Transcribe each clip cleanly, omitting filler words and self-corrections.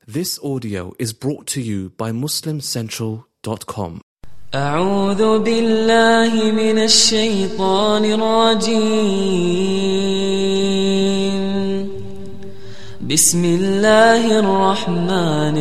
This audio is brought to you by MuslimCentral.com. أعوذ بالله من الشيطان الرجيم. بسم الله الرحمن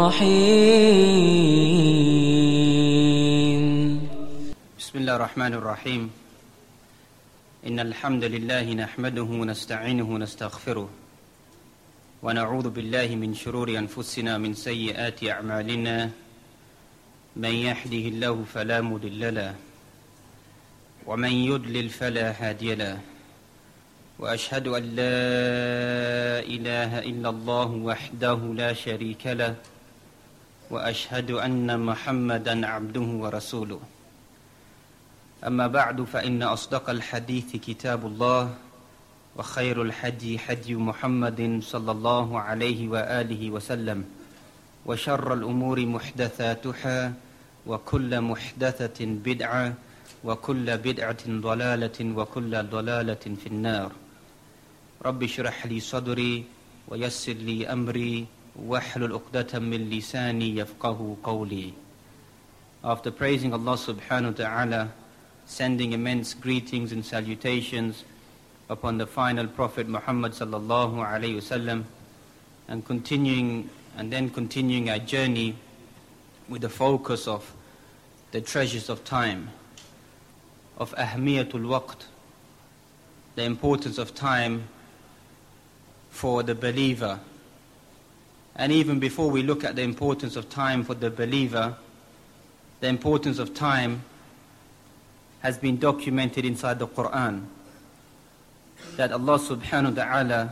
الرحيم. بسم الله الرحمن الرحيم. إن الحمد لله نحمده ونستعينه ونستغفره ونعوذ بالله من شرور أنفسنا من سيئات أعمالنا. من يهده الله فلا مضل له ومن يضلل فلا هادي له وأشهد أن لا إله إلا الله وحده لا شريك له وأشهد أن محمدا عبده ورسوله. أما بعد فإن أصدق الحديث كتاب الله وخير الحدي حدي محمد صلى الله عليه وآله وسلم وشر الأمور محدثاتها وكل محدثة بدعة وكل بدعة ضلالة وكل ضلالة في النار. رب اشرح لي صدري ويسر لي أمري واحلل عقدة من لساني يفقه قولي. After praising Allah subhanahu wa ta'ala, sending immense greetings and salutations upon the final Prophet Muhammad sallallahu alayhi wasallam, and continuing our journey with the focus of the treasures of time, of ahmiyatul waqt, the importance of time for the believer. And even before we look at the importance of time for the believer, the importance of time has been documented inside the Quran, that Allah subhanahu wa ta'ala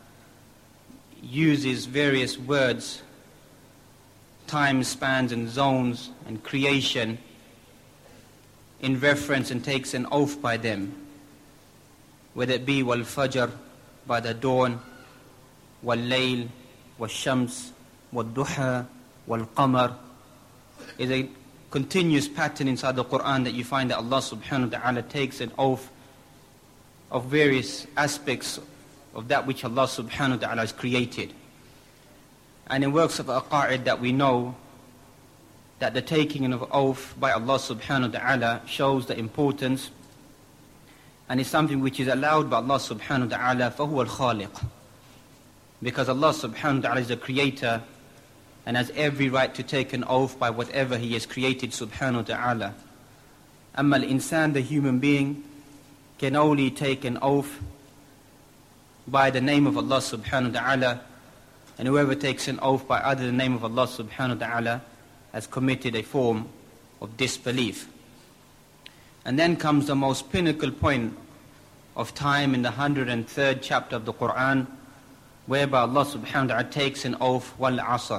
uses various words, time spans and zones and creation in reference and takes an oath by them, whether it be wal fajr, by the dawn, wal layl, wal shams, wal duha, wal qamar. Is a continuous pattern inside the Quran that you find that Allah subhanahu wa ta'ala takes an oath of various aspects of that which Allah subhanahu wa ta'ala has created. And in works of aqa'id that we know that the taking of oath by Allah subhanahu wa ta'ala shows the importance, and is something which is allowed by Allah subhanahu wa ta'ala, فَهُوَ الْخَالِقُ, because Allah subhanahu wa ta'ala is the creator and has every right to take an oath by whatever He has created subhanahu wa ta'ala. Amma al-insan, the human being, can only take an oath by the name of Allah subhanahu wa ta'ala, and whoever takes an oath by other than the name of Allah subhanahu wa ta'ala has committed a form of disbelief. And then comes the most pinnacle point of time in the 103rd chapter of the Quran, whereby Allah subhanahu wa ta'ala takes an oath, wal asr,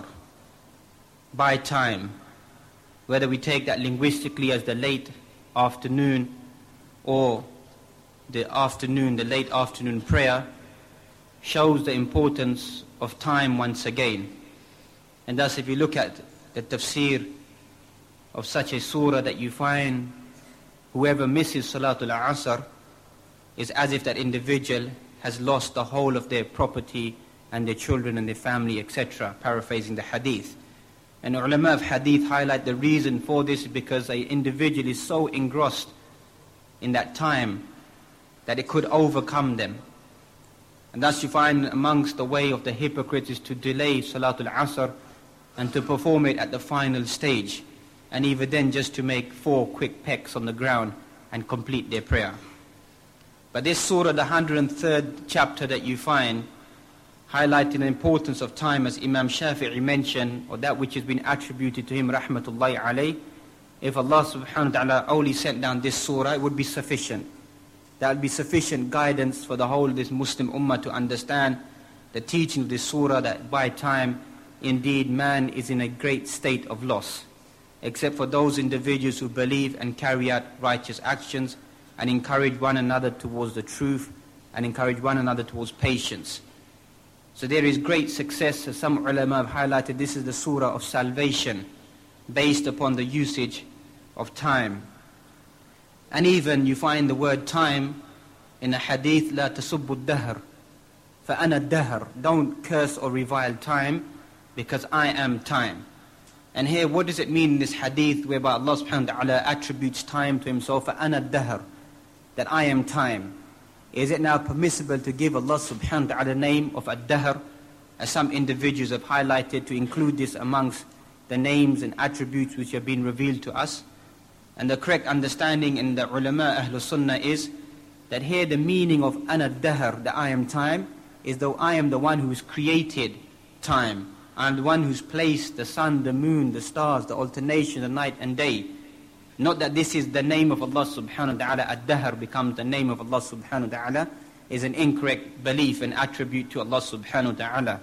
by time. Whether we take that linguistically as the late afternoon or the late afternoon prayer, shows the importance of time once again. And thus if you look at the tafsir of such a surah, that you find whoever misses Salatul Asr is as if that individual has lost the whole of their property and their children and their family, etc., paraphrasing the hadith. And ulama of hadith highlight the reason for this is because an individual is so engrossed in that time that it could overcome them. And thus you find amongst the way of the hypocrites is to delay Salatul Asr and to perform it at the final stage, and even then just to make 4 quick pecks on the ground and complete their prayer. But this surah, the 103rd chapter that you find, highlighting the importance of time, as Imam Shafi'i mentioned, or that which has been attributed to him, rahmatullahi alayh, if Allah subhanahu wa ta'ala only sent down this surah, it would be sufficient. That would be sufficient guidance for the whole of this Muslim ummah to understand the teaching of this surah, that by time, indeed, man is in a great state of loss, except for those individuals who believe and carry out righteous actions and encourage one another towards the truth and encourage one another towards patience. So there is great success, as some ulama have highlighted. This is the surah of salvation, based upon the usage of time. And even you find the word time in a hadith, لا تسبوا الدهر فأنا الدهر. Don't curse or revile time, because I am time. And here, what does it mean in this hadith whereby Allah subhanahu wa ta'ala attributes time to himself, فَأَنَا الدَّهْرُ, that I am time? Is it now permissible to give Allah subhanahu wa ta'ala the name of ad-dahr, as some individuals have highlighted, to include this amongst the names and attributes which have been revealed to us? And the correct understanding in the ulama Ahlul Sunnah is that here the meaning of ana dahr, that I am time, is though I am the one who has created time. I am the one who's placed the sun, the moon, the stars, the alternation of night and day. Not that this is the name of Allah subhanahu wa ta'ala, ad-dahr becomes the name of Allah subhanahu wa ta'ala, is an incorrect belief and attribute to Allah subhanahu wa ta'ala.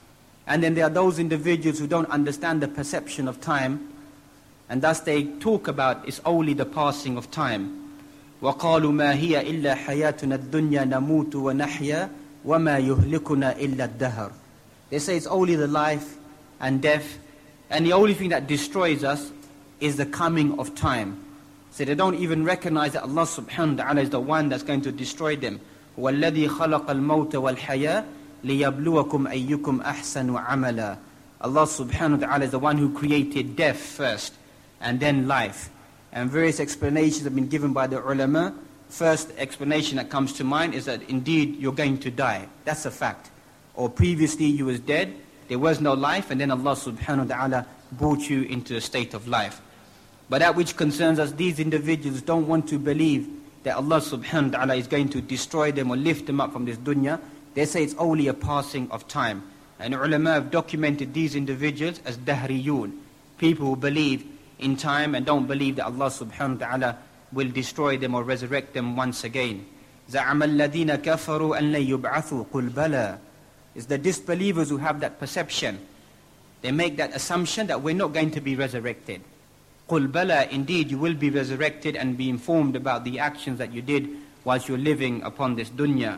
And then there are those individuals who don't understand the perception of time, and thus they talk about it's only the passing of time. وَقَالُوا مَا هِيَ إِلَّا حَيَاتُنَا الدُّنْيَا نَمُوتُ وَنَحْيَا وَمَا يُهْلِكُنَا إِلَّا الدَّهْرُ. They say it's only the life and death, and the only thing that destroys us is the coming of time. So they don't even recognize that Allah subhanahu wa ta'ala is the one that's going to destroy them. وَالَّذِي خَلَقَ الْمَوْتَ وَالْحَيَاةَ لِيَبْلُوَكُمْ أَيُّكُمْ أَحْسَنُ عَمَلًا. Allah subhanahu wa ta'ala is the one who created death first and then life. And various explanations have been given by the ulama. First explanation that comes to mind is that indeed you're going to die. That's a fact. Or previously you was dead, there was no life, and then Allah subhanahu wa ta'ala brought you into a state of life. But that which concerns us, these individuals don't want to believe that Allah subhanahu wa ta'ala is going to destroy them or lift them up from this dunya. They say it's only a passing of time. And ulama have documented these individuals as dahriyun, people who believe in time and don't believe that Allah subhanahu wa ta'ala will destroy them or resurrect them once again. زَعَمَ الَّذِينَ كَفَرُوا أَن لَن يُبْعَثُوا قُلْ بَلَى. It's the disbelievers who have that perception. They make that assumption that we're not going to be resurrected. قُلْ بَلَى, indeed you will be resurrected and be informed about the actions that you did whilst you're living upon this dunya.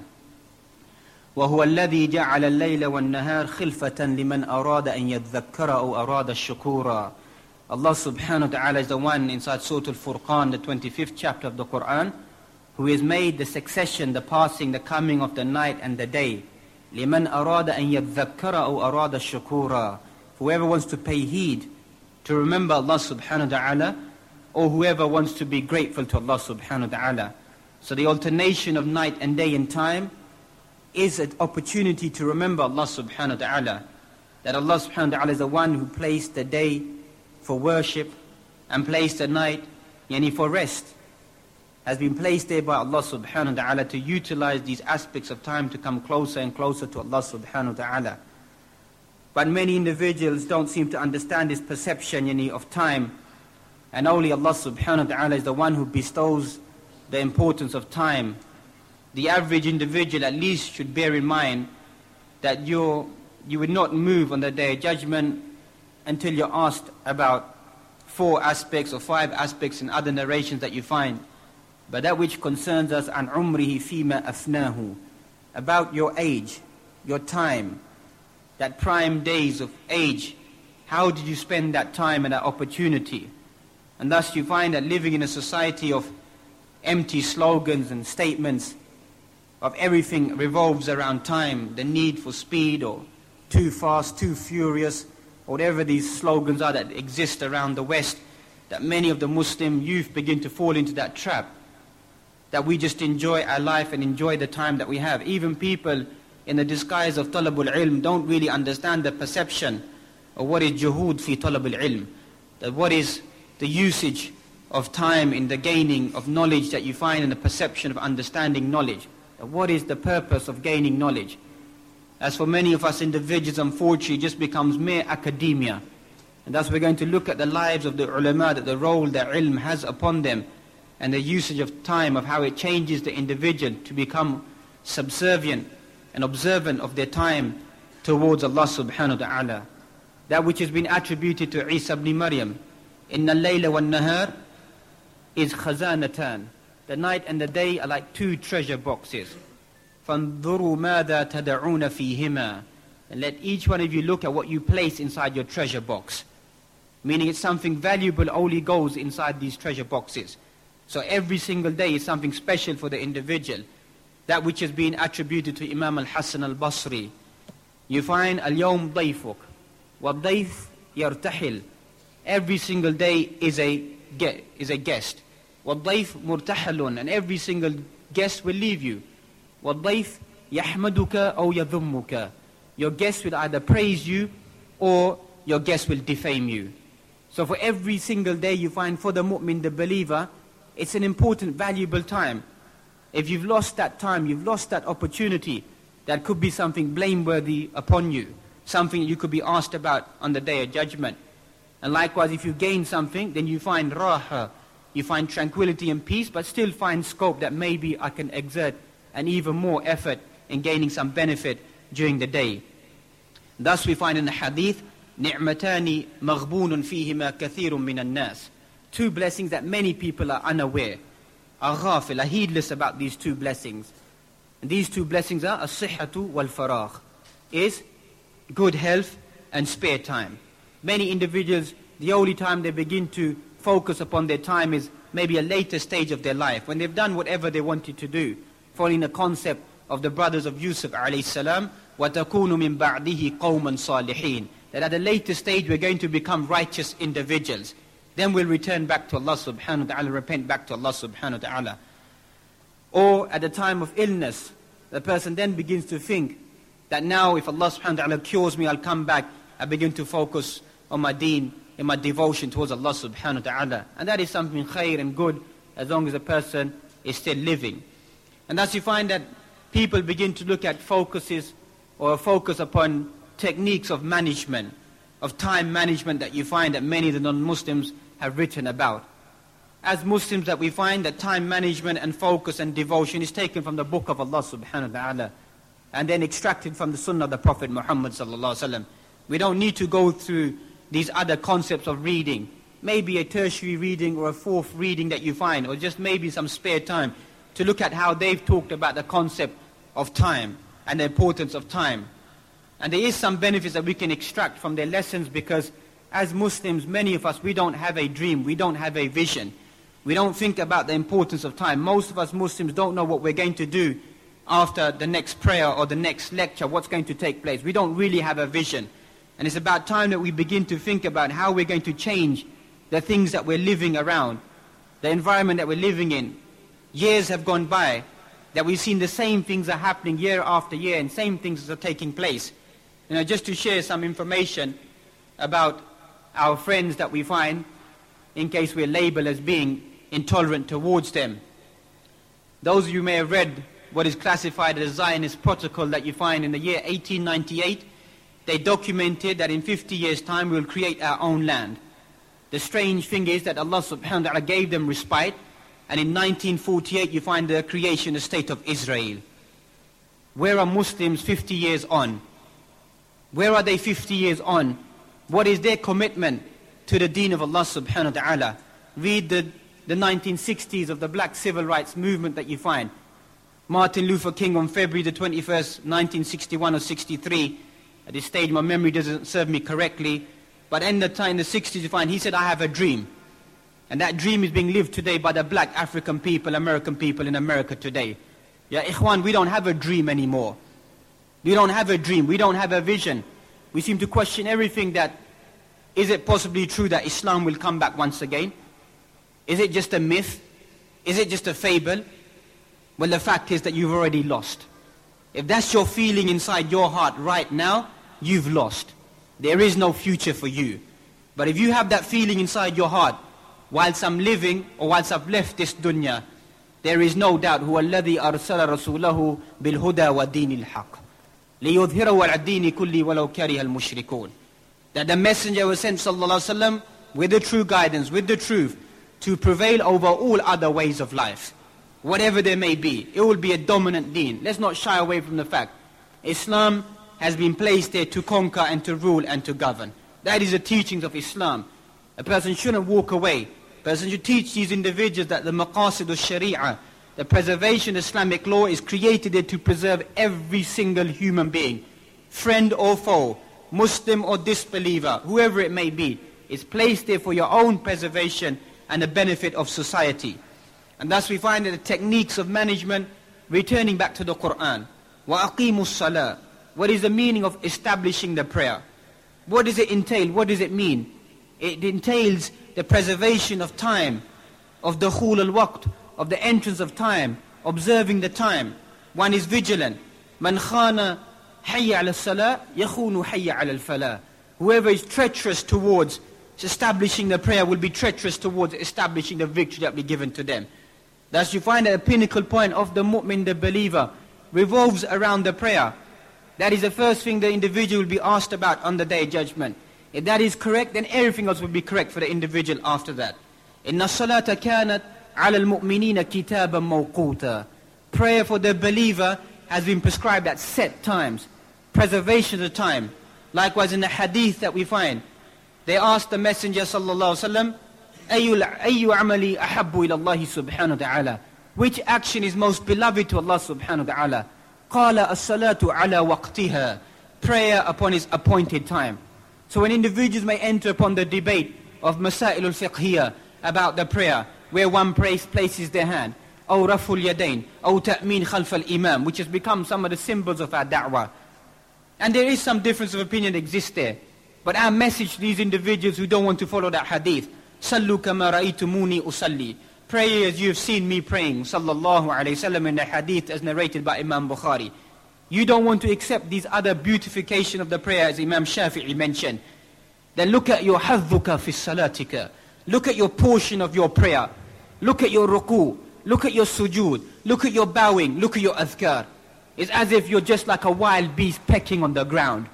وَهُوَ الَّذِي جَعَلَ اللَّيْلَ وَالنَّهَارَ خِلْفَةً لِمَنْ أَرَادَ أَن يَذَّكَّرَ أَوْ أَرَادَ الشُّكُورَ. Allah subhanahu wa ta'ala is the one inside Surah Al-Furqan, the 25th chapter of the Quran, who has made the succession, the passing, the coming of the night and the day. لِمَنْ أَرَادَ أَن يَذَّكَّرَ أَوْ أَرَادَ الشُّكُورَ. Whoever wants to pay heed, to remember Allah subhanahu wa ta'ala, or whoever wants to be grateful to Allah subhanahu wa ta'ala. So the alternation of night and day and time is an opportunity to remember Allah subhanahu wa ta'ala. That Allah subhanahu wa ta'ala is the one who placed the day for worship and placed the night for rest. Has been placed there by Allah subhanahu wa ta'ala to utilize these aspects of time to come closer and closer to Allah subhanahu wa ta'ala. But many individuals don't seem to understand this perception of time. And only Allah subhanahu wa ta'ala is the one who bestows the importance of time. The average individual at least should bear in mind that you would not move on the Day of Judgment until you're asked about 4 aspects or 5 aspects in other narrations that you find. But that which concerns us, an umrihi fima afnahu, about your age, your time, that prime days of age, how did you spend that time and that opportunity? And thus you find that living in a society of empty slogans and statements of everything revolves around time, the need for speed or too fast, too furious, whatever these slogans are that exist around the West, that many of the Muslim youth begin to fall into that trap, that we just enjoy our life and enjoy the time that we have. Even people in the disguise of talabul ilm don't really understand the perception of what is juhud fi talabul ilm, that what is the usage of time in the gaining of knowledge that you find in the perception of understanding knowledge. What is the purpose of gaining knowledge? As for many of us individuals, unfortunately, it just becomes mere academia. And thus we're going to look at the lives of the ulama, that the role that ilm has upon them, and the usage of time, of how it changes the individual to become subservient and observant of their time towards Allah subhanahu wa ta'ala. That which has been attributed to Isa ibn Maryam, Inna al-layla wal-nahar is khazanatan. The night and the day are like 2 treasure boxes. فَانظُرُوا مَاذَا تَدَعُونَ فِيهِمَا. And let each one of you look at what you place inside your treasure box. Meaning it's something valuable only goes inside these treasure boxes. So every single day is something special for the individual. That which has been attributed to Imam al-Hasan al-Basri. You find al-yawm dayfuk. وَالضَّيْفُ يَرْتَحِلُ. Every single day is a guest. وَالضَّيْفُ مُرْتَحَلٌ. And every single guest will leave you. وَالضَّيْفُ يَحْمَدُكَ أَوْ يَذُمُّكَ. Your guest will either praise you or your guest will defame you. So for every single day you find for the mu'min, the believer, it's an important, valuable time. If you've lost that time, you've lost that opportunity, that could be something blameworthy upon you, something you could be asked about on the day of judgment. And likewise, if you gain something, then you find raha, you find tranquility and peace, but still find scope that maybe I can exert an even more effort in gaining some benefit during the day. Thus we find in the hadith, نِعْمَتَانِ مَغْبُونٌ فِيهِمَا كَثِيرٌ مِّنَ النَّاسِ. Two blessings that many people are unaware, are ghafil, are heedless about these two blessings. And these two blessings are as-sihhatu wal-faragh, is good health and spare time. Many individuals, the only time they begin to focus upon their time is maybe a later stage of their life, when they've done whatever they wanted to do, following the concept of the brothers of Yusuf alayhi salam, وَتَكُونُ مِن بَعْدِهِ قَوْمًا صَالِحِينَ. That at a later stage we're going to become righteous individuals. Then we'll return back to Allah subhanahu wa ta'ala, repent back to Allah subhanahu wa ta'ala. Or at the time of illness, the person then begins to think that now if Allah subhanahu wa ta'ala cures me, I'll come back, I begin to focus on my deen, in my devotion towards Allah subhanahu wa ta'ala. And that is something khair and good as long as a person is still living. And thus you find that people begin to look at focuses or focus upon techniques of management, of time management that you find that many of the non-Muslims have written about. As Muslims that we find that time management and focus and devotion is taken from the book of Allah subhanahu wa ta'ala and then extracted from the sunnah of the Prophet Muhammad sallallahu alaihi wasallam. We don't need to go through these other concepts of reading, maybe a tertiary reading or a fourth reading that you find, or just maybe some spare time to look at how they've talked about the concept of time and the importance of time. And there is some benefits that we can extract from their lessons, because as Muslims, many of us, we don't have a dream, we don't have a vision. We don't think about the importance of time. Most of us Muslims don't know what we're going to do after the next prayer or the next lecture, what's going to take place. We don't really have a vision. And it's about time that we begin to think about how we're going to change the things that we're living around, the environment that we're living in. Years have gone by that we've seen the same things are happening year after year, and same things are taking place. You know, just to share some information about our friends that we find, in case we're labeled as being intolerant towards them. Those of you may have read what is classified as Zionist protocol that you find in the year 1898. They documented that in 50 years' time we will create our own land. The strange thing is that Allah subhanahu wa ta'ala gave them respite, and in 1948 you find the creation of the state of Israel. Where are Muslims 50 years on? Where are they 50 years on? What is their commitment to the deen of Allah subhanahu wa ta'ala? Read the 1960s of the black civil rights movement that you find. Martin Luther King on February the 21st, 1961 or 63, at this stage my memory doesn't serve me correctly, but in the time, in the 60s you find, he said, I have a dream. And that dream is being lived today by the black African people, American people in America today. Ya ikhwan, we don't have a dream anymore. We don't have a dream, we don't have a vision. We seem to question everything that, is it possibly true that Islam will come back once again? Is it just a myth? Is it just a fable? Well, the fact is that you've already lost. If that's your feeling inside your heart right now, you've lost. There is no future for you. But if you have that feeling inside your heart, whilst I'm living or whilst I've left this dunya, there is no doubt, هُوَ الَّذِي أَرْسَلَ رَسُولَهُ بِالْهُدَى وَدِينِ الْحَقِّ لِيُظْهِرَهُ عَلَى الدِّينِ كُلِّهِ وَلَوْ كَرِهَ الْمُشْرِكُونَ. That the messenger was sent sallallahu alaihi wasallam with the true guidance, with the truth, to prevail over all other ways of life. Whatever there may be, it will be a dominant deen. Let's not shy away from the fact. Islam has been placed there to conquer and to rule and to govern. That is the teachings of Islam. A person shouldn't walk away. A person should teach these individuals that the maqasid al-sharia, the preservation of Islamic law, is created there to preserve every single human being, friend or foe, Muslim or disbeliever, whoever it may be. It's placed there for your own preservation and the benefit of society. And thus we find that the techniques of management, returning back to the Qur'an. وَأَقِيمُوا الصَّلَاةِ. What is the meaning of establishing the prayer? What does it entail? What does it mean? It entails the preservation of time, of dukhul al-waqt, of the entrance of time, observing the time. One is vigilant. Man khana hayya ala salah, yakhunu hayya ala al-falah. Whoever is treacherous towards establishing the prayer will be treacherous towards establishing the victory that will be given to them. Thus you find that the pinnacle point of the mu'min, the believer, revolves around the prayer. That is the first thing the individual will be asked about on the Day of Judgment. If that is correct, then everything else will be correct for the individual after that. Inna salata kanat ala al-mu'minina kitaban mawquta. Prayer for the believer has been prescribed at set times. Preservation of the time. Likewise in the hadith that we find, they asked the Messenger sallallahu alaihi wasallam, ayyu amali ahabbu ila Allah subhanahu wa ta'ala. Which action is most beloved to Allah subhanahu wa ta'ala? Qala as-salatu ala waqtiha. Prayer upon its appointed time. So when individuals may enter upon the debate of masail al-fiqhiyah about the prayer, where one places their hand, or raful yadayn, or ta'min khalf al-imam, which has become some of the symbols of our da'wah. And there is some difference of opinion that exists there. But our message to these individuals who don't want to follow that hadith, sallu kama ra'aytumuni usalli. Pray as you have seen me praying, sallallahu alayhi wasallam, in the hadith as narrated by Imam Bukhari. You don't want to accept these other beautification of the prayer as Imam Shafi'i mentioned. Then look at your hadhuka fi salatika. Look at your portion of your prayer. Look at your ruku. Look at your sujood. Look at your bowing. Look at your adhkar. It's as if you're just like a wild beast pecking on the ground.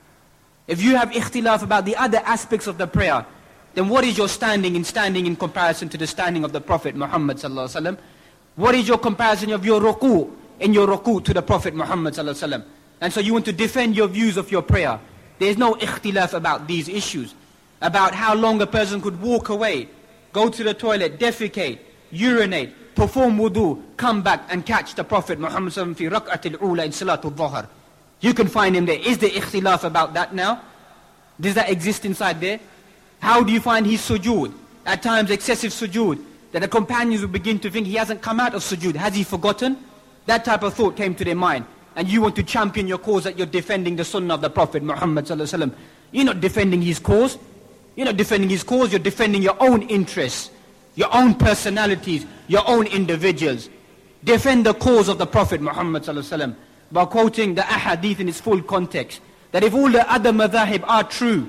If you have ikhtilaf about the other aspects of the prayer, then what is your standing in comparison to the standing of the Prophet Muhammad sallallahu alaihi wasallam? What is your comparison of your ruku in your ruku to the Prophet Muhammad sallallahu alaihi wasallam? And so you want to defend your views of your prayer. There is no ikhtilaf about these issues, about how long a person could walk away, go to the toilet, defecate, urinate, perform wudu, come back and catch the Prophet Muhammad sallallahu alaihi wasallam fi rak'at al-ula in salatul dhuhr. You can find him there. Is there ikhtilaf about that now? Does that exist inside there? How do you find his sujood? At times excessive sujood, that the companions will begin to think he hasn't come out of sujood. Has he forgotten? That type of thought came to their mind. And you want to champion your cause that you're defending the sunnah of the Prophet Muhammad sallallahu alaihi wasallam. You're not defending his cause. You're not defending his cause, you're defending your own interests, your own personalities, your own individuals. Defend the cause of the Prophet Muhammad sallallahu alaihi wasallam by quoting the ahadith in its full context. That if all the other madhahib are true,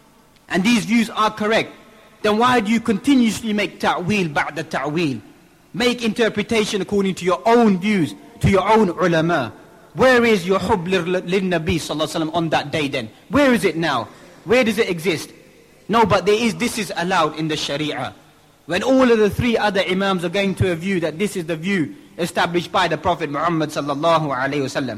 and these views are correct, then why do you continuously make ta'wil ba'da ta'wil? Make interpretation according to your own views, to your own ulama. Where is your hubb lil-Nabi sallallahu alaihi wasallam on that day then? Where is it now? Where does it exist? No, but this is allowed in the Sharia. When all of the three other imams are going to a view that this is the view established by the Prophet Muhammad sallallahu alaihi wasallam.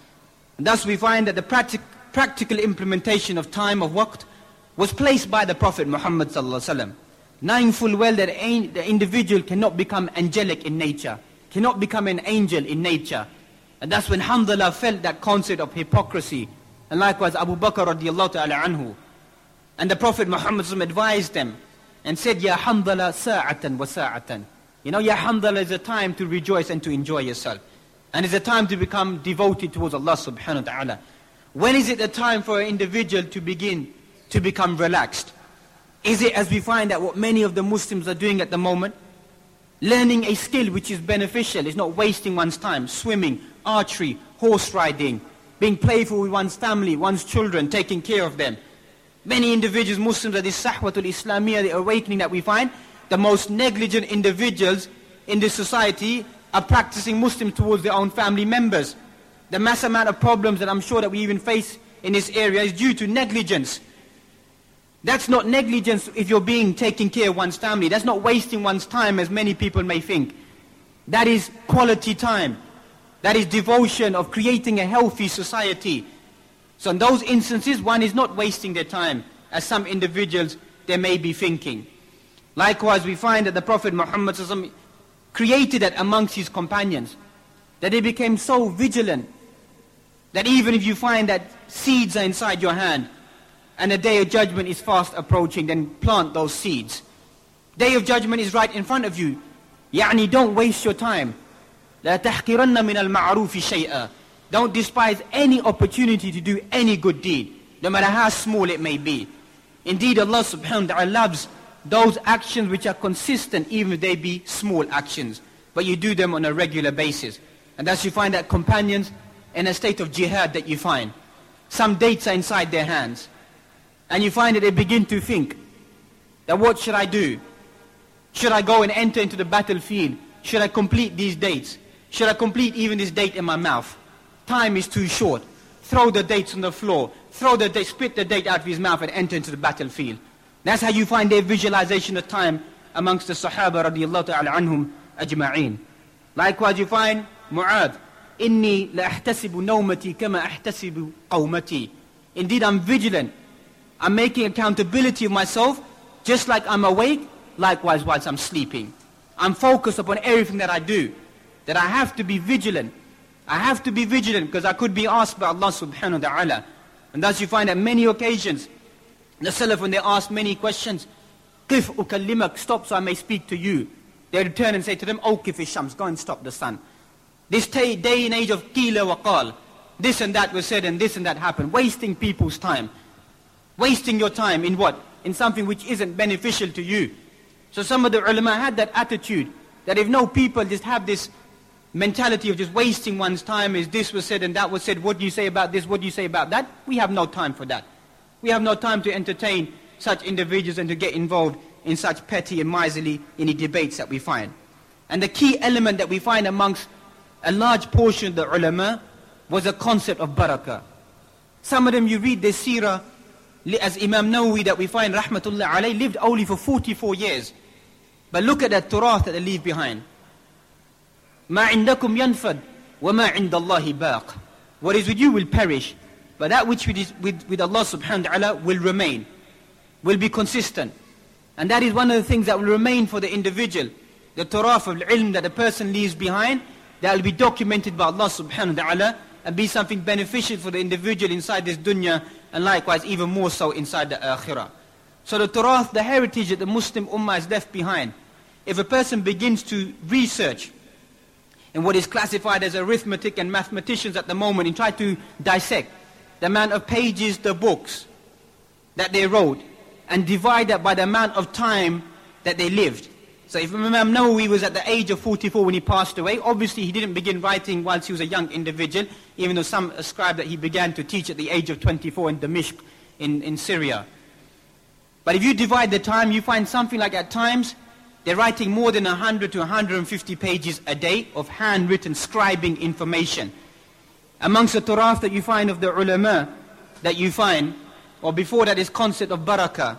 Thus we find that the practical implementation of time of waqt was placed by the Prophet Muhammad sallallahu alaihi wasallam, knowing full well that the individual cannot become angelic in nature, cannot become an angel in nature. And that's when Hamdallah felt that concept of hypocrisy, and likewise Abu Bakr radiallahu ta'ala anhu. And the Prophet Muhammad sallallahu alaihi wasallam advised them and said, Ya Hamdallah sa'atan wa sa'atan. You know, Ya Hamdallah is a time to rejoice and to enjoy yourself. And it's a time to become devoted towards Allah subhanahu wa ta'ala. When is it the time for an individual to begin to become relaxed? Is it as we find that what many of the Muslims are doing at the moment? Learning a skill which is beneficial, is not wasting one's time. Swimming, archery, horse riding, being playful with one's family, one's children, taking care of them. Many individuals, Muslims, are this sahwatul Islamiyah, the awakening that we find. The most negligent individuals in this society are practicing Muslims towards their own family members. The mass amount of problems that I'm sure that we even face in this area is due to negligence. That's not negligence if you're taking care of one's family. That's not wasting one's time as many people may think. That is quality time. That is devotion of creating a healthy society. So in those instances, one is not wasting their time, as some individuals they may be thinking. Likewise, we find that the Prophet Muhammad created that amongst his companions, that they became so vigilant, that even if you find that seeds are inside your hand, and the Day of Judgment is fast approaching, then plant those seeds. Day of Judgment is right in front of you. Yani don't waste your time. لا تحقرن من المعروف شيئا. Don't despise any opportunity to do any good deed. no matter how small it may be. Indeed, Allah subhanahu wa ta'ala loves those actions which are consistent, even if they be small actions, but you do them on a regular basis. And thus you find that companions in a state of jihad that you find, some dates are inside their hands, and you find that they begin to think that what should I do? Should I go and enter into the battlefield? Should I complete these dates? Should I complete even this date in my mouth? Time is too short. Throw the dates on the floor. Spit the date out of his mouth and enter into the battlefield. That's how you find their visualization of time amongst the Sahaba radiyallahu ta'ala anhum ajma'een. Likewise you find Mu'adh, Inni la ahtasibu nawmati kama ahtasibu qawmati. Indeed I'm vigilant. I'm making accountability of myself just like I'm awake, likewise whilst I'm sleeping. I'm focused upon everything that I do, that I have to be vigilant. I have to be vigilant because I could be asked by Allah subhanahu wa ta'ala. And thus you find at many occasions, the Salaf, when they ask many questions, Qif ukallimak, stop so I may speak to you. They return and say to them, Awqif ishams, go and stop the sun. This day and age of qila wa qal, this and that was said and this and that happened, wasting people's time. Wasting your time in what? In something which isn't beneficial to you. So some of the ulama had that attitude, that if no people just have this mentality of just wasting one's time, is this was said and that was said, what do you say about this, what do you say about that? We have no time for that. We have no time to entertain such individuals and to get involved in such petty and miserly debates that we find. And the key element that we find amongst a large portion of the ulama was the concept of barakah. Some of them you read their seerah, as Imam Nawawi that we find rahmatullah alayh lived only for 44 years. But look at that turath that they leave behind. مَا عِنْدَكُمْ يَنْفَدْ وَمَا عِنْدَ اللَّهِ بَاقٍ. What is with you will perish, but that which with Allah subhanahu wa ta'ala will remain, will be consistent. And that is one of the things that will remain for the individual. The turath of ilm that the person leaves behind, that will be documented by Allah subhanahu wa ta'ala and be something beneficial for the individual inside this dunya, and likewise even more so inside the akhirah. So the turath, the heritage that the Muslim ummah has left behind, if a person begins to research in what is classified as arithmetic and mathematicians at the moment and try to dissect the amount of pages, the books that they wrote, and divide that by the amount of time that they lived. So if Imam Nawawi was at the age of 44 when he passed away, obviously he didn't begin writing whilst he was a young individual, even though some ascribe that he began to teach at the age of 24 in Damascus in Syria. But if you divide the time, you find something like at times, they're writing more than 100 to 150 pages a day of handwritten scribing information. Amongst the turath that you find of the ulama, that you find, or before that is concept of barakah.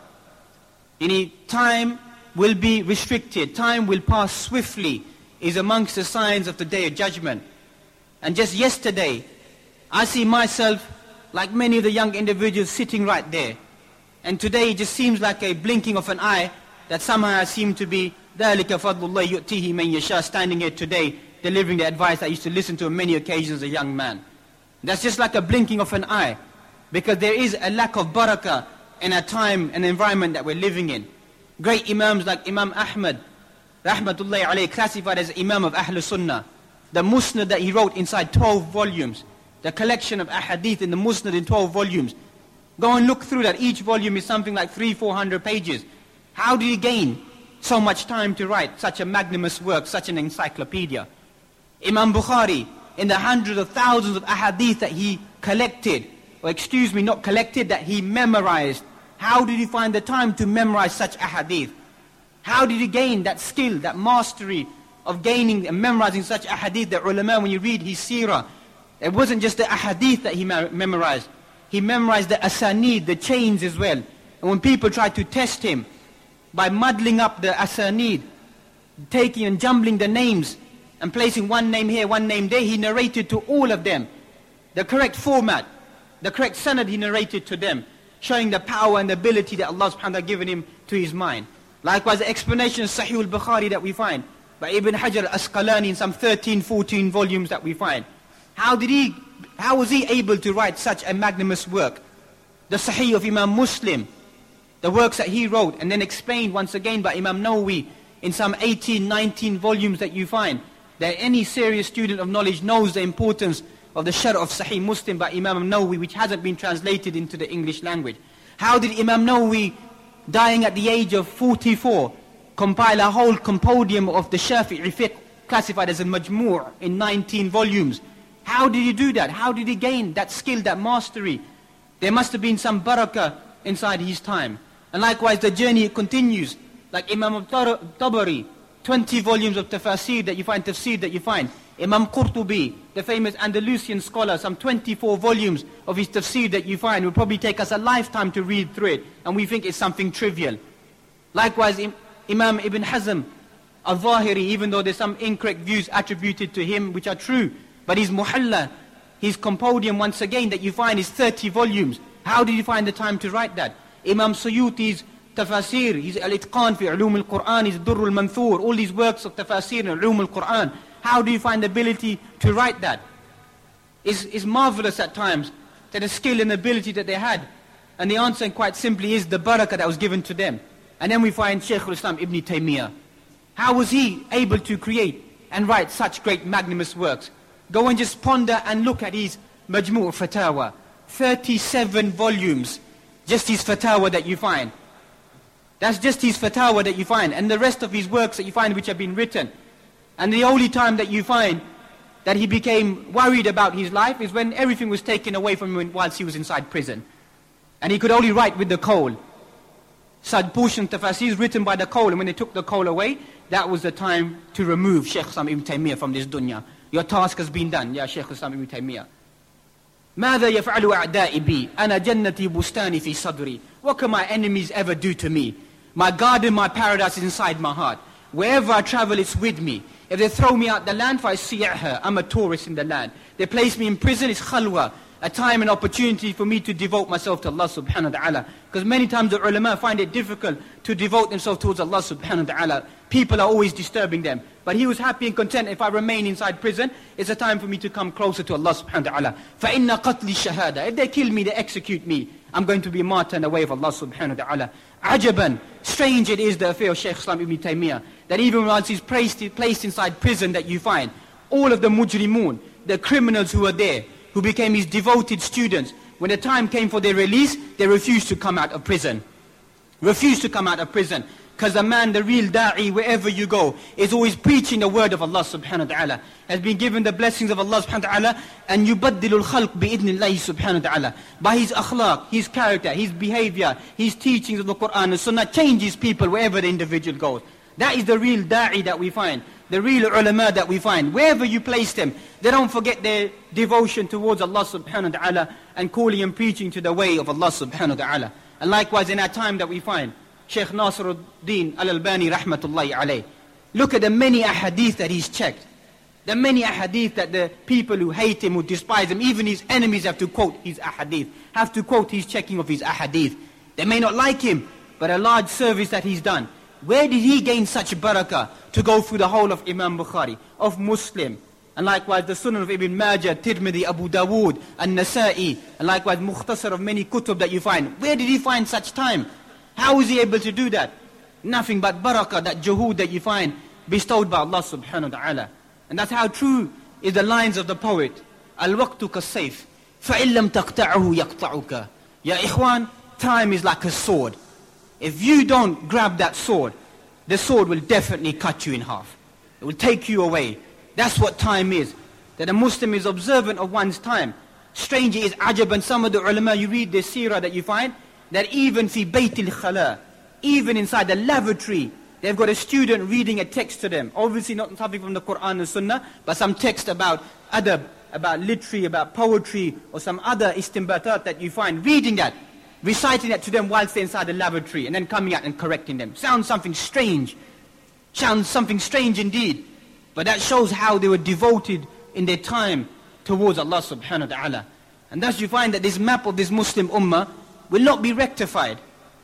Time will be restricted, time will pass swiftly, is amongst the signs of the Day of Judgment. And just yesterday, I see myself, like many of the young individuals, sitting right there. And today it just seems like a blinking of an eye, that somehow I seem to be ذَلِكَ فَضْلُ اللَّهِ يُؤْتِيهِ مَنْ يَشَاءُ, standing here today, delivering the advice I used to listen to on many occasions as a young man. That's just like a blinking of an eye, because there is a lack of barakah in a time and environment that we're living in. Great imams like Imam Ahmad, rahmatullahi alayhi, classified as Imam of Ahl Sunnah. The Musnad that he wrote inside 12 volumes, the collection of ahadith in the Musnad in 12 volumes. Go and look through that. Each volume is something like 300-400 pages. How did he gain so much time to write such a magnanimous work, such an encyclopedia? Imam Bukhari, in the hundreds of thousands of ahadith that he collected, not collected, that he memorized. How did he find the time to memorize such ahadith? How did he gain that skill, that mastery of gaining and memorizing such ahadith? The ulama, when you read his seerah, it wasn't just the ahadith that he memorized. He memorized the asanid, the chains as well. And when people tried to test him by muddling up the asanid, taking and jumbling the names and placing one name here, one name there, he narrated to all of them the correct format, the correct sanad he narrated to them, showing the power and the ability that Allah subhanahu wa ta'ala given him to his mind. Likewise, the explanation of Sahih al-Bukhari that we find by Ibn Hajar al-Asqalani in some 13, 14 volumes that we find. How was he able to write such a magnanimous work? The Sahih of Imam Muslim, the works that he wrote and then explained once again by Imam Nawawi in some 18, 19 volumes that you find, that any serious student of knowledge knows the importance of the Sharh of Sahih Muslim by Imam Nawawi, which hasn't been translated into the English language. How did Imam Nawawi, dying at the age of 44, compile a whole compendium of the Shafi'i fiqh, classified as a majmu' in 19 volumes? How did he do that? How did he gain that skill, that mastery? There must have been some barakah inside his time. And likewise, the journey continues. Like Imam Tabari, 20 volumes of tafsir that you find. Imam Qurtubi, the famous Andalusian scholar, some 24 volumes of his tafsir that you find. It will probably take us a lifetime to read through it, and we think it's something trivial. Likewise, Imam Ibn Hazm al-Zahiri, even though there's some incorrect views attributed to him, which are true, but his Muhalla, his compendium once again that you find is 30 volumes. How did you find the time to write that? Imam Suyuti's tafsir, his Al-Itqan fi Ulum al-Quran, his Durr al-Manthur, all these works of tafsir and Ulum al-Quran. How do you find the ability to write that? It's marvelous at times, that the skill and ability that they had. And the answer quite simply is the barakah that was given to them. And then we find Shaykh al-Islam Ibn Taymiyyah. How was he able to create and write such great magnanimous works? Go and just ponder and look at his Majmu' Fatawa. 37 volumes, just his Fatawa that you find. That's just his Fatawa that you find. And the rest of his works that you find which have been written. And the only time that you find that he became worried about his life is when everything was taken away from him whilst he was inside prison. And he could only write with the coal. Such portion tafsir written by the coal, and when they took the coal away, that was the time to remove Shaykh Islam Ibn Taymiyyah from this dunya. Your task has been done, ya Shaykh Islam Ibn Taymiyyah. ماذا يفعل أعدائي بي أنا جنتي بستاني في صدري. What can my enemies ever do to me? My garden, my paradise is inside my heart. Wherever I travel, it's with me. If they throw me out the land, فَأَسِيَعْهَا, I'm a tourist in the land. They place me in prison, it's khalwa, a time and opportunity for me to devote myself to Allah subhanahu wa ta'ala. Because many times the ulama find it difficult to devote themselves towards Allah subhanahu wa ta'ala. People are always disturbing them. But he was happy and content, if I remain inside prison, it's a time for me to come closer to Allah subhanahu wa ta'ala. فَإِنَّ قَتْلِ shahada. If they kill me, they execute me. I'm going to be a martyr in the way of Allah subhanahu wa ta'ala. Ajaban, strange it is the affair of Shaykh Islam Ibn Taymiyyah, that even once he's placed inside prison that you find, all of the mujrimun, the criminals who were there, who became his devoted students, when the time came for their release, they refused to come out of prison. Refused to come out of prison. Because the man, the real da'i, wherever you go, is always preaching the word of Allah subhanahu wa ta'ala. Has been given the blessings of Allah subhanahu wa ta'ala, and yubaddilul khalq bi'idnillahi subhanahu wa ta'ala. By his akhlaq, his character, his behavior, his teachings of the Quran and Sunnah, changes people wherever the individual goes. That is the real da'i that we find. The real ulama that we find. Wherever you place them, they don't forget their devotion towards Allah subhanahu wa ta'ala and calling and preaching to the way of Allah subhanahu wa ta'ala. And likewise in our time that we find, Shaykh Nasiruddin Al-Albani rahmatullahi alayh. Look at the many ahadith that he's checked. The many ahadith that the people who hate him, who despise him, even his enemies have to quote his ahadith, have to quote his checking of his ahadith. They may not like him, but a large service that he's done. Where did he gain such barakah to go through the whole of Imam Bukhari, of Muslim, and likewise the Sunan of Ibn Majah, Tirmidhi, Abu Dawood, and Nasa'i, and likewise Mukhtasar of many kutub that you find. Where did he find such time? How is he able to do that? Nothing but barakah, that juhud that you find bestowed by Allah subhanahu wa ta'ala. And that's how true is the lines of the poet. Al-waqtu kas-sayf, فَإِن لَمْ تَقْتَعُهُ يَقْطَعُكَ. Ya ikhwan, time is like a sword. If you don't grab that sword, the sword will definitely cut you in half. It will take you away. That's what time is. That a Muslim is observant of one's time. Strange is ajab, and some of the ulama, you read the seerah that you find, that even fi baytil khala, even inside the lavatory, they've got a student reading a text to them. Obviously not something from the Quran and Sunnah, but some text about adab, about literary, about poetry, or some other istimbatat that you find, reading that, reciting that to them whilst they're inside the lavatory, and then coming out and correcting them. Sounds something strange. Sounds something strange indeed. But that shows how they were devoted in their time towards Allah subhanahu wa ta'ala. And thus you find that this map of this Muslim ummah will not be rectified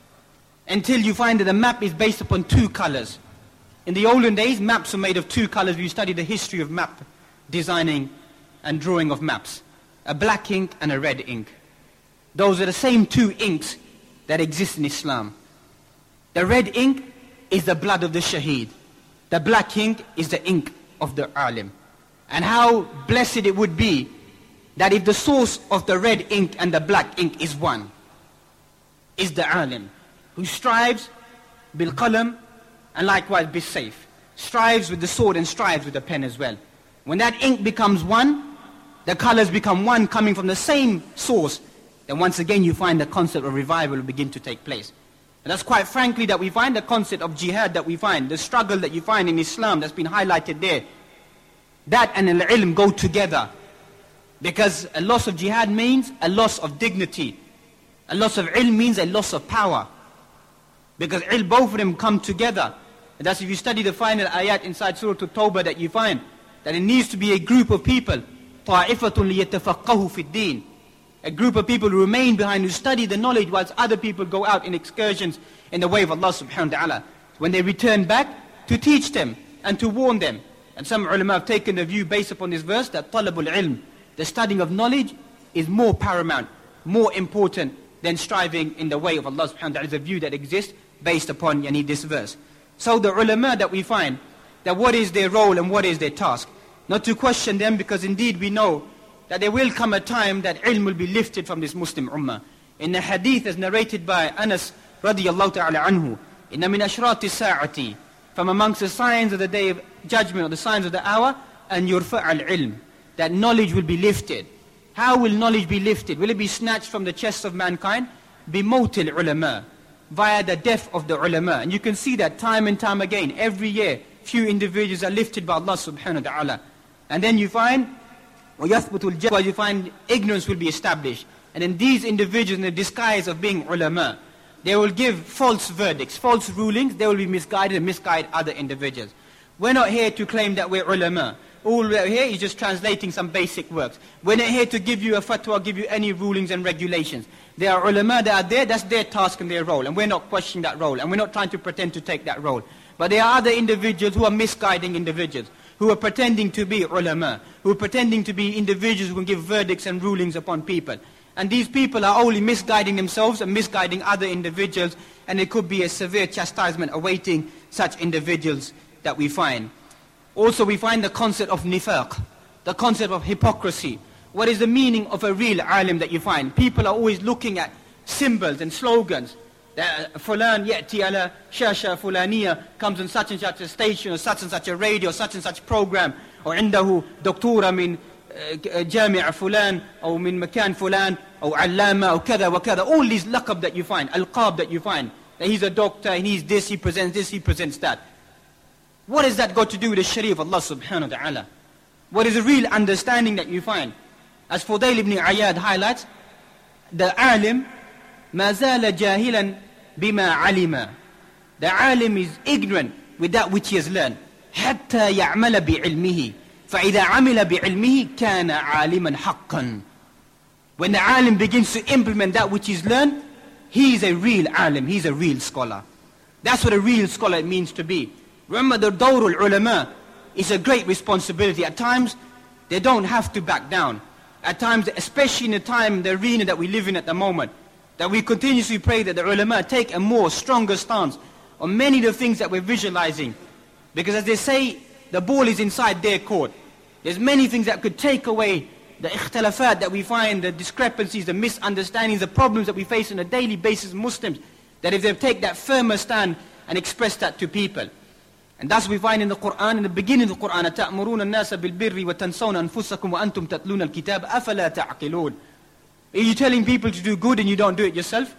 until you find that the map is based upon two colors. In the olden days, maps were made of two colors. We study the history of map designing and drawing of maps. A black ink and a red ink. Those are the same two inks that exist in Islam. The red ink is the blood of the shaheed. The black ink is the ink of the alim. And how blessed it would be that if the source of the red ink and the black ink is one, is the alim, who strives bil qalam and likewise bis sayf, strives with the sword and strives with the pen as well. When that ink becomes one, the colors become one coming from the same source, then once again you find the concept of revival will begin to take place. And that's quite frankly that we find the concept of jihad that we find, the struggle that you find in Islam that's been highlighted there. That and al-ilm go together. Because a loss of jihad means a loss of dignity. A loss of ilm means a loss of power. Because ilm, both of them come together. And that's if you study the final ayat inside Surah At-Tawbah that you find that it needs to be a group of people. طَائِفَةٌ لِيَتَفَقَّهُ فِي الدِّينِ. A group of people who remain behind, who study the knowledge whilst other people go out in excursions in the way of Allah subhanahu wa ta'ala. When they return back, to teach them and to warn them. And some ulama have taken the view based upon this verse that talabul ilm, the studying of knowledge, is more paramount, more important than striving in the way of Allah subhanahu wa ta'ala. Is a view that exists based upon this verse. So the ulama that we find, that what is their role and what is their task? Not to question them, because indeed we know that there will come a time that ilm will be lifted from this Muslim ummah. In the hadith as narrated by Anas radiyallahu ta'ala anhu, inna min ashrati sa'ati, from amongst the signs of the day of judgment, or the signs of the hour, and yurfa' al-ilm, that knowledge will be lifted. How will knowledge be lifted? Will it be snatched from the chests of mankind? Bimawtil ulama, via the death of the ulama. And you can see that time and time again, every year, few individuals are lifted by Allah subhanahu wa ta'ala. And then you find, you find ignorance will be established. And then these individuals, in the disguise of being ulama, they will give false verdicts, false rulings. They will be misguided and misguide other individuals. We're not here to claim that we're ulama. All we're here is just translating some basic works. We're not here to give you a fatwa, give you any rulings and regulations. There are ulama that are there, that's their task and their role. And we're not questioning that role. And we're not trying to pretend to take that role. But there are other individuals who are misguiding individuals, who are pretending to be ulama, who are pretending to be individuals who can give verdicts and rulings upon people. And these people are only misguiding themselves and misguiding other individuals, and it could be a severe chastisement awaiting such individuals that we find. Also we find the concept of nifaq, the concept of hypocrisy. What is the meaning of a real alim that you find? People are always looking at symbols and slogans. Fulan ya'ti ala shasha fulaniya, comes on such and such a station, or such and such a radio, such and such program, or عنده دكتورة من جامع فلان أو من مكان فلان أو علامة أو كذا وكذا. All these laqab that you find, alqab that you find, that he's a doctor, and he's this, he presents that. What has that got to do with the Sharia of Allah subhanahu wa ta'ala? What is the real understanding that you find? As Fudail ibn Iyad highlights, the alim ما زال جاهلا بما علم. The alim is ignorant with that which he has learned. حتى يعمل بعلمه. فإذا عمل بعلمه كان عالما حقا. When the alim begins to implement that which he's learned, he is a real alim, he's a real scholar. That's what a real scholar means to be. Remember, the dawrul ulama is a great responsibility. At times, they don't have to back down. At times, especially in the time, the arena that we live in at the moment, that we continuously pray that the ulama take a more stronger stance on many of the things that we're visualizing. Because as they say, the ball is inside their court. There's many things that could take away the ikhtilafat that we find, the discrepancies, the misunderstandings, the problems that we face on a daily basis, Muslims, that if they take that firmer stand and express that to people. And that's what we find in the Quran, in the beginning of the Quran, أَتَأْمُرُونَ النَّاسَ بِالْبِرِّ وَتَنْسَوْنَ أَنفُسَكُمْ وَأَنْتُمْ تَتْلُونَ الْكِتَابَ أَفَلَا تَعْقِلُونَ. Are you telling people to do good and you don't do it yourself?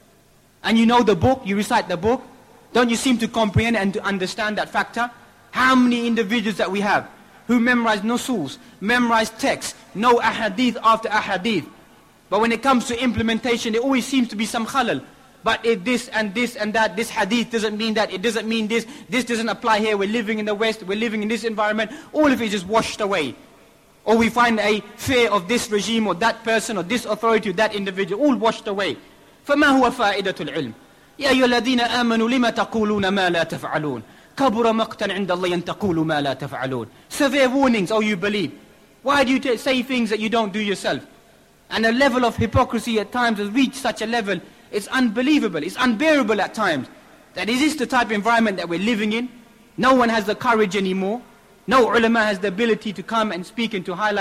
And you know the book, you recite the book. Don't you seem to comprehend and to understand that factor? How many individuals that we have who memorize nusus, memorize texts, know ahadith after ahadith. But when it comes to implementation, there always seems to be some khalal. But if this and this and that, this hadith doesn't mean that, it doesn't mean this doesn't apply here, we're living in the West, we're living in this environment, all of it is just washed away. Or we find a fear of this regime or that person or this authority or that individual, all washed away. فَمَا هُوَ فَائِدَةُ الْعِلْمِ يَا أَيُّهَا الَّذِينَ آمَنُوا لِمَ تَقُولُونَ مَا لَا تَفْعَلُونَ كَبُرَ مَقْتًا عِنْدَ اللَّهِ أَن تَقُولُوا مَا لَا تَفْعَلُونَ. Severe warnings, oh you believe. Why do you say things that you don't do yourself? And the level of hypocrisy at times has reached such a level, it's unbelievable, it's unbearable at times. That is this the type of environment that we're living in? No one has the courage anymore. No ulama has the ability to come and speak and to highlight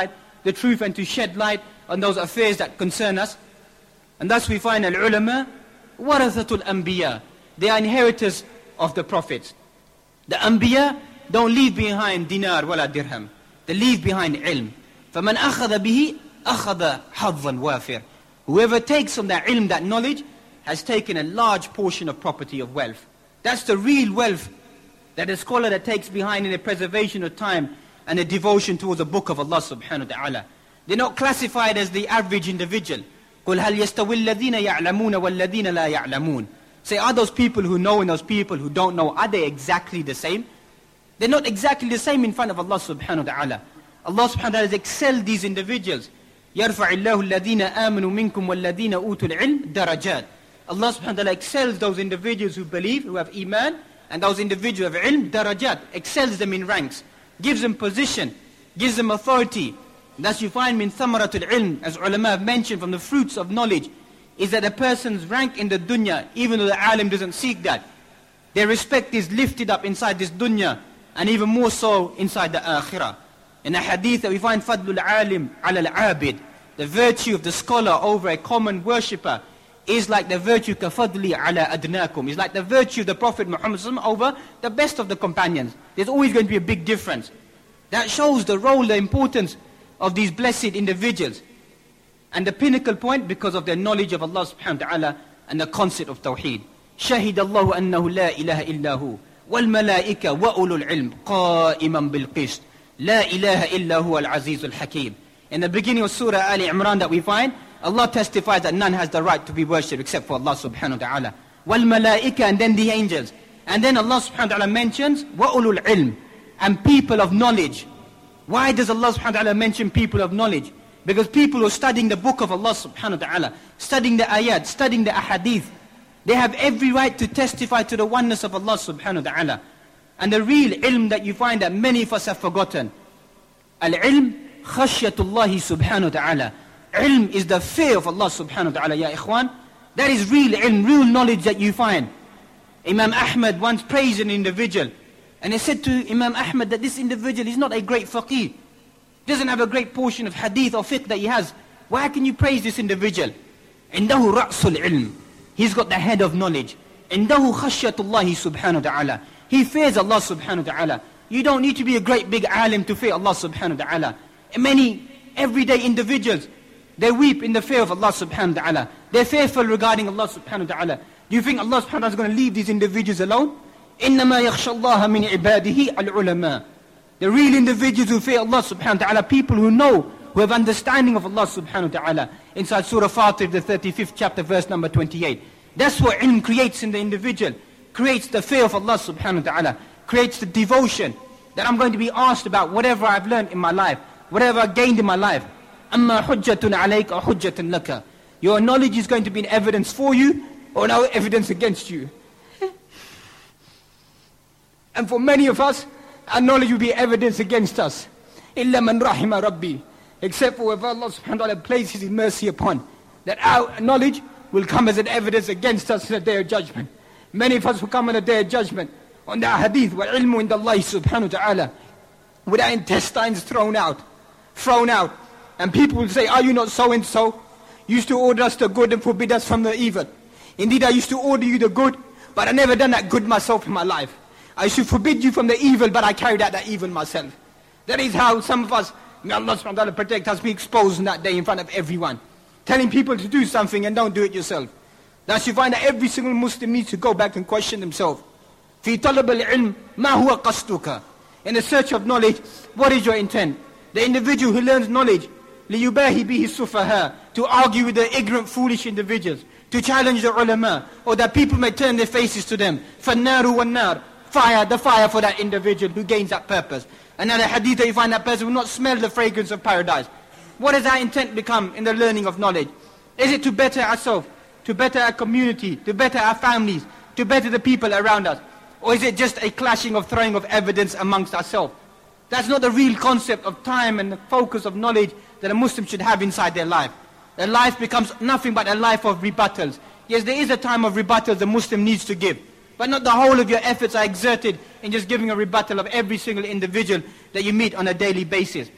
the truth and to shed light on those affairs that concern us. And thus we find al-ulama, warathatul anbiya. They are inheritors of the prophets. The anbiya don't leave behind dinar wala dirham. They leave behind ilm. فَمَنْ أَخَذَ بِهِ أَخَذَ حَظًّا وَافِرًا. Whoever takes from that ilm, that knowledge, has taken a large portion of property of wealth. That's the real wealth that a scholar that takes behind in the preservation of time and a devotion towards the book of Allah subhanahu wa ta'ala. They're not classified as the average individual. قُلْ هَلْ يَسْتَوِي الَّذِينَ يَعْلَمُونَ وَالَّذِينَ لَا يَعْلَمُونَ. Say, are those people who know and those people who don't know, are they exactly the same? They're not exactly the same in front of Allah subhanahu wa ta'ala. Allah subhanahu wa ta'ala has excelled these individuals. يَرْفَعِ اللَّهُ الَّذِينَ آمَنُوا مِنْكُمْ وَالَّذِينَ أُوتُوا الْعِلْمِ دَرَجَاتٍ. Allah subhanahu wa ta'ala excels those individuals who believe, who have iman, and those individuals who have ilm, darajat, excels them in ranks, gives them position, gives them authority. Thus you find min thamaratul ilm, as ulama have mentioned, from the fruits of knowledge, is that a person's rank in the dunya, even though the alim doesn't seek that, their respect is lifted up inside this dunya, and even more so inside the akhirah. In a hadith that we find fadlul alim ala al-abid, the virtue of the scholar over a common worshipper, is like the virtue kafadli ala adnakum, is like the virtue of the Prophet Muhammad over the best of the companions. There's always going to be a big difference. That shows the role, the importance of these blessed individuals. And the pinnacle point, because of their knowledge of Allah subhanahu wa ta'ala and the concept of Tawheed. شَهِدَ اللَّهُ أَنَّهُ لَا إِلَهَ إِلَّا هُ وَالْمَلَائِكَةُ وَأُولُو الْعِلْمِ قَائِمًا بِالْقِسْطِ لَا إِلَهَ إِلَّا هُوَ الْعَزِيزُ الْحَكِيمُ. In the beginning of Surah Ali Imran that we find, Allah testifies that none has the right to be worshipped except for Allah subhanahu wa ta'ala. وَالْمَلَائِكَةُ, and then the angels. And then Allah subhanahu wa ta'ala mentions وَأُولُو الْعِلْمِ, and people of knowledge. Why does Allah subhanahu wa ta'ala mention people of knowledge? Because people who are studying the book of Allah subhanahu wa ta'ala, studying the ayat, studying the ahadith, they have every right to testify to the oneness of Allah subhanahu wa ta'ala. And the real ilm that you find that many of us have forgotten. Al-ilm khashyatullahi subhanahu wa ta'ala. Ilm is the fear of Allah subhanahu wa ta'ala, ya ikhwan. That is real ilm, real knowledge that you find. Imam Ahmad once praised an individual. And he said to Imam Ahmad that this individual is not a great faqih. Doesn't have a great portion of hadith or fiqh that he has. Why can you praise this individual? Indahu ra'sul ilm. He's got the head of knowledge. Indahu khashyatullahi subhanahu wa ta'ala. He fears Allah subhanahu wa ta'ala. You don't need to be a great big alim to fear Allah subhanahu wa ta'ala. Many everyday individuals, they weep in the fear of Allah subhanahu wa ta'ala. They're fearful regarding Allah subhanahu wa ta'ala. Do you think Allah subhanahu wa ta'ala is going to leave these individuals alone? إِنَّمَا يَخْشَى اللَّهَ مِنْ عِبَادِهِ الْعُلَمَاءِ. The real individuals who fear Allah subhanahu wa ta'ala, people who know, who have understanding of Allah subhanahu wa ta'ala. Inside Surah Fatir, the 35th chapter, verse number 28. That's what ilm creates in the individual. Creates the fear of Allah subhanahu wa ta'ala. Creates the devotion that I'm going to be asked about whatever I've learned in my life, whatever I've gained in my life. أَمَّا حُجَّةٌ عَلَيْكَ or حُجَّةٌ لَكَ. Your knowledge is going to be an evidence for you or no evidence against you. And for many of us, our knowledge will be evidence against us. إِلَّا مَنْ رَحِمَ رَبِّي. Except for whoever Allah subhanahu wa ta'ala places His mercy upon. That our knowledge will come as an evidence against us in the day of judgment. Many of us will come on the day of judgment on the hadith, وَالْعِلْمُ عِنْدَ اللَّهِ subhanahu wa ta'ala, with our intestines thrown out. And people will say, are you not so and so? You used to order us the good and forbid us from the evil. Indeed, I used to order you the good, but I never done that good myself in my life. I used to forbid you from the evil, but I carried out that evil myself. That is how some of us, may Allah subhanahu wa ta'ala protect us, be exposed on that day in front of everyone. Telling people to do something and don't do it yourself. Thus you find that every single Muslim needs to go back and question themselves. في طلب العلم ما هو قصدك? In the search of knowledge, what is your intent? The individual who learns knowledge, ليباهي به السفهاء, to argue with the ignorant, foolish individuals, to challenge the ulama, or that people may turn their faces to them. فَالنَّارُ وَالنَّارُ, fire, the fire for that individual who gains that purpose. Another hadith that you find that person will not smell the fragrance of paradise. What does our intent become in the learning of knowledge? Is it to better ourselves, to better our community, to better our families, to better the people around us? Or is it just a clashing of throwing of evidence amongst ourselves? That's not the real concept of time and the focus of knowledge that a Muslim should have inside their life. Their life becomes nothing but a life of rebuttals. Yes, there is a time of rebuttals the Muslim needs to give. But not the whole of your efforts are exerted in just giving a rebuttal of every single individual that you meet on a daily basis.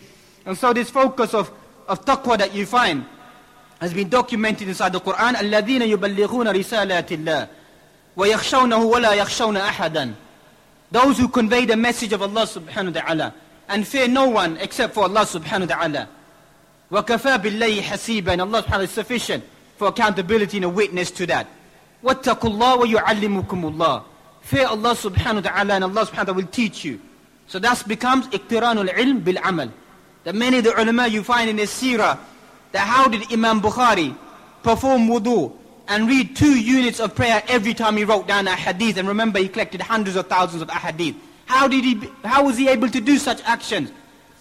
And so this focus of taqwa that you find has been documented inside the Quran. الَّذِينَ يُبَلِّغُونَ رِسَالَاتِ اللَّهِ وَيَخْشَوْنَهُ وَلَا يَخْشَوْنَ أَحَدًا. Those who convey the message of Allah subhanahu wa ta'ala and fear no one except for Allah subhanahu wa ta'ala. وَكَفَى بِاللَّهِ حَسِيبًا. And Allah subhanahu wa ta'ala is sufficient for accountability and a witness to that. وَاتَّقُوا اللَّهَ وَيُعَلِّمُكُمُ اللَّهِ. Fear Allah subhanahu wa ta'ala and Allah subhanahu wa ta'ala will teach you. So that becomes اقتران العلم بالعمل. That many of the ulama you find in the seerah, that how did Imam Bukhari perform wudu and read 2 units of prayer every time he wrote down a hadith? And remember, he collected hundreds of thousands of ahadith. How was he able to do such actions?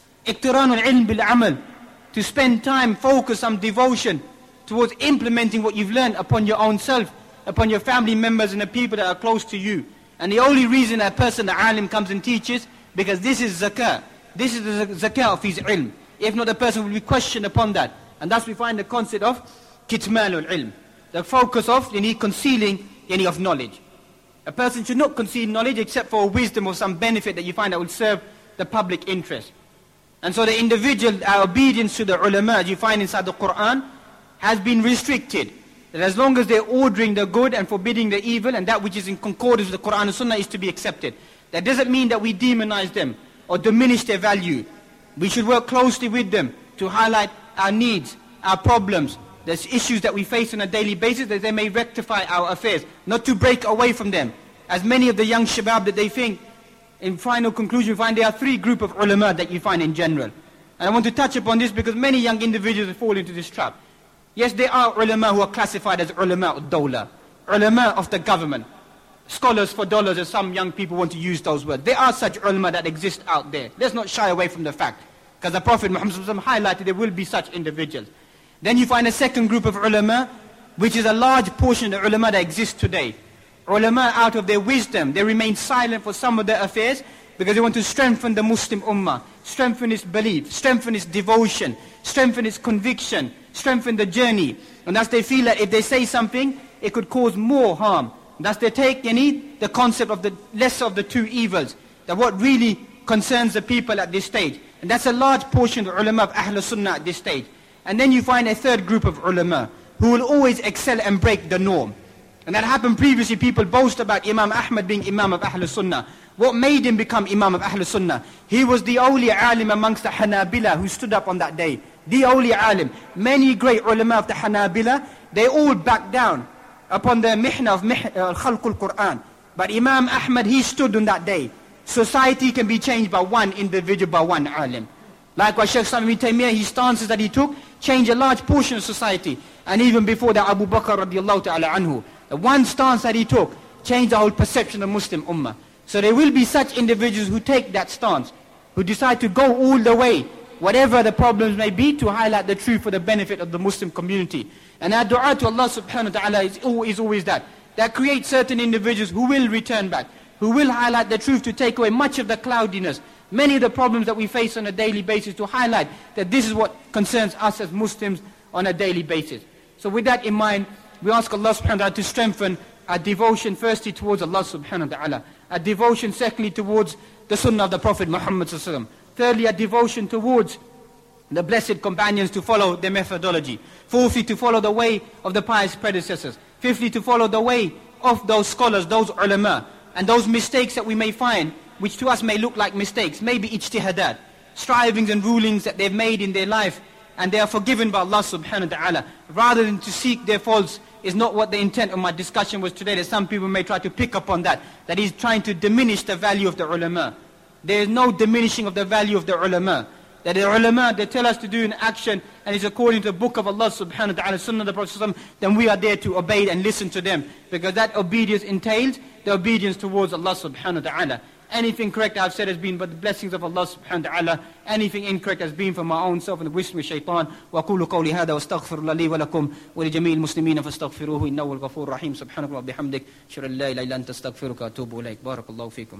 اقتران العلم بالعمل. To spend time, focus on devotion towards implementing what you've learned upon your own self, upon your family members and the people that are close to you. And the only reason a person, the alim, comes and teaches, because this is zakah. This is the zakah of his ilm. If not, the person will be questioned upon that. And thus we find the concept of kitmanul ilm. The focus of concealing any of knowledge. A person should not conceal knowledge except for wisdom or some benefit that you find that will serve the public interest. And so the individual, our obedience to the ulama, you find inside the Quran, has been restricted. That as long as they're ordering the good and forbidding the evil, and that which is in concordance with the Quran and Sunnah is to be accepted. That doesn't mean that we demonize them or diminish their value. We should work closely with them to highlight our needs, our problems, the issues that we face on a daily basis, that they may rectify our affairs, not to break away from them. As many of the young shabab that they think, in final conclusion, you find there are 3 groups of ulama that you find in general. And I want to touch upon this because many young individuals fall into this trap. Yes, there are ulama who are classified as ulama al-dawla, ulama of the government, scholars for dollars, as some young people want to use those words. There are such ulama that exist out there. Let's not shy away from the fact. Because the Prophet Muhammad highlighted there will be such individuals. Then you find a second group of ulama, which is a large portion of the ulama that exists today. Ulama, out of their wisdom, they remain silent for some of their affairs because they want to strengthen the Muslim ummah, strengthen its belief, strengthen its devotion, strengthen its conviction, strengthen the journey. And thus they feel that if they say something, it could cause more harm. Thus they take the concept of the lesser of the 2 evils, that what really concerns the people at this stage. And that's a large portion of the ulama of Ahlul Sunnah at this stage. And then you find a third group of ulama who will always excel and break the norm. And that happened previously. People boast about Imam Ahmad being Imam of Ahlul Sunnah. What made him become Imam of Ahlul Sunnah? He was the only alim amongst the Hanabila who stood up on that day. The only alim. Many great ulama of the Hanabila, they all backed down upon the mihna of Khalqul Quran. But Imam Ahmad, he stood on that day. Society can be changed by one individual, by one alim. Likewise, Shaykh Islam Ibn Taymiyyah, his stances that he took, changed a large portion of society. And even before that, Abu Bakr radiallahu ta'ala anhu, the one stance that he took changed the whole perception of Muslim ummah. So there will be such individuals who take that stance, who decide to go all the way, whatever the problems may be, to highlight the truth for the benefit of the Muslim community. And our dua to Allah subhanahu wa ta'ala is always that creates certain individuals who will return back, who will highlight the truth to take away much of the cloudiness, many of the problems that we face on a daily basis, to highlight that this is what concerns us as Muslims on a daily basis. So with that in mind, we ask Allah subhanahu wa ta'ala to strengthen our devotion firstly towards Allah subhanahu wa ta'ala, our devotion secondly towards the sunnah of the Prophet Muhammad sallallahu alaihi wasallam, thirdly our devotion towards the blessed companions to follow their methodology, fourthly to follow the way of the pious predecessors, fifthly to follow the way of those scholars, those ulama, and those mistakes that we may find, which to us may look like mistakes, maybe ijtihadat, strivings and rulings that they've made in their life, and they are forgiven by Allah subhanahu wa ta'ala. Rather than to seek their faults is not what the intent of my discussion was today, that some people may try to pick up on that he's trying to diminish the value of the ulama. There is no diminishing of the value of the ulama. That the ulama, they tell us to do an action, and it's according to the book of Allah subhanahu wa ta'ala, sunnah of the Prophet, then we are there to obey and listen to them. Because that obedience entails the obedience towards Allah subhanahu wa ta'ala. Anything correct I've said has been but the blessings of Allah subhanahu wa ta'ala. Anything incorrect has been from my own self and the wisdom of shaitan. وَأَقُولُ قَوْلِي هَذَا وَاسْتَغْفِرُ اللَّهِ لِي وَلَكُمْ وَلِجَمِيعِ الْمُسْلِمِينَ فَاسْتَغْفِرُوهُ إِنَّهُ الْغَفُورُ الرَّحِيمُ سُبْحَانَكَ اللَّهُمَّ وَبِحَمْدِكَ أَشْهَدُ أَن لَّا إِلَهَ إِلَّا أَنتَ أَسْتَغْفِرُكَ وَأَتُوبُ إِلَيْكَ بارك الله فيكم.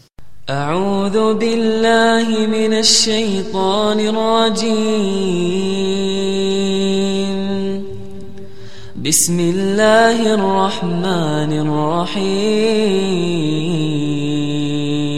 أعوذ بالله من الشيطان الرجيم. بسم الله الرحمن الرحيم.